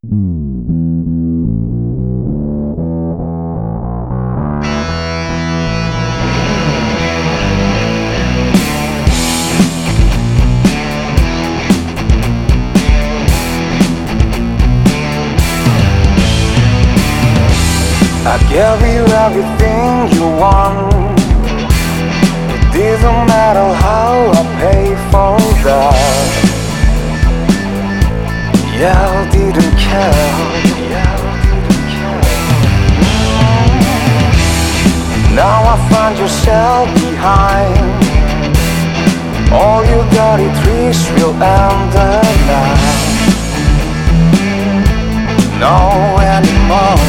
I gave you everything you want. It doesn't matter how I pay for that. Yeah, I didn't care. Now I find yourself behind. All your dirty tricks will end the night. No anymore.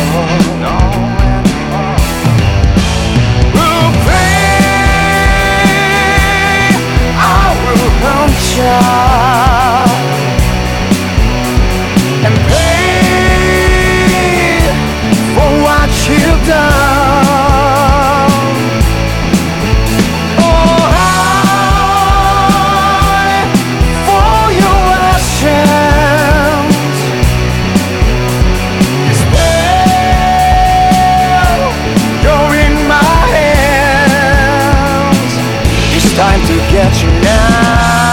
And pay for what you've done. Oh, high for your actions. This spell you're in my hands. It's time to get you now.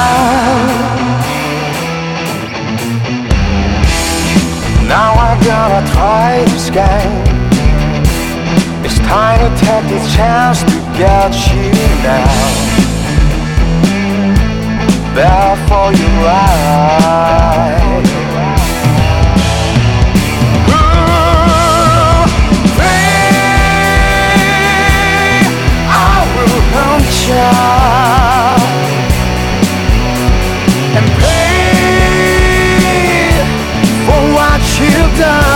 Now I gotta try this game. It's time to take this chance to get you now. Therefore you're right. I will hunt you and pay for what you've done.